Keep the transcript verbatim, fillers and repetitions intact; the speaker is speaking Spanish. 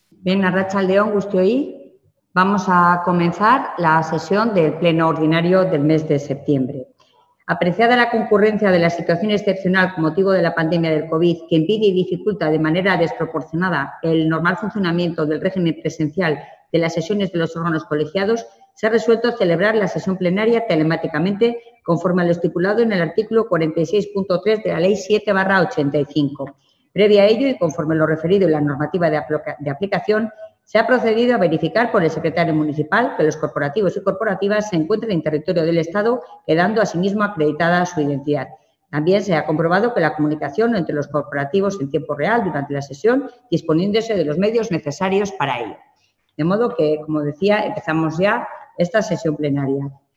Bien, arratsaldeon guztioi. Vamos a comenzar la sesión del Pleno Ordinario del mes de septiembre. Apreciada la concurrencia de la situación excepcional con motivo de la pandemia del COVID, que impide y dificulta de manera desproporcionada el normal funcionamiento del régimen presencial de las sesiones de los órganos colegiados, se ha resuelto celebrar la sesión plenaria telemáticamente conforme a lo estipulado en el artículo cuarenta y seis punto tres de la Ley siete barra ochenta y cinco. Previa a ello y conforme lo referido en la normativa de, aplica de aplicación, se ha procedido a verificar por el secretario municipal que los corporativos y corporativas se encuentran en territorio del Estado, quedando asimismo acreditada su identidad. También se ha comprobado que la comunicación entre los corporativos en tiempo real durante la sesión, disponiéndose de los medios necesarios para ello. De modo que, como decía, empezamos ya esta sesión plenaria.